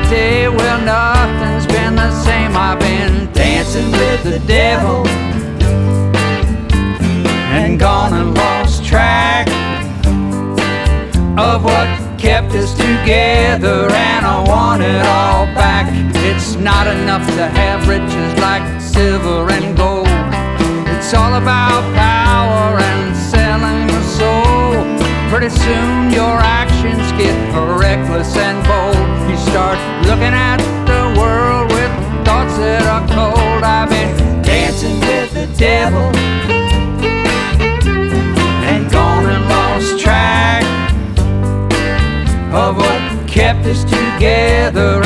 day, well, nothing's been the same. I've been dancing with the devil and gone and lost track of what kept us together, and I want it all back. It's not enough to have riches like silver and gold. It's all about power and selling your soul. Pretty soon your actions get reckless and bold. You start looking at the world with thoughts that are cold. I've been dancing with the devil and gone and lost track of what kept us together,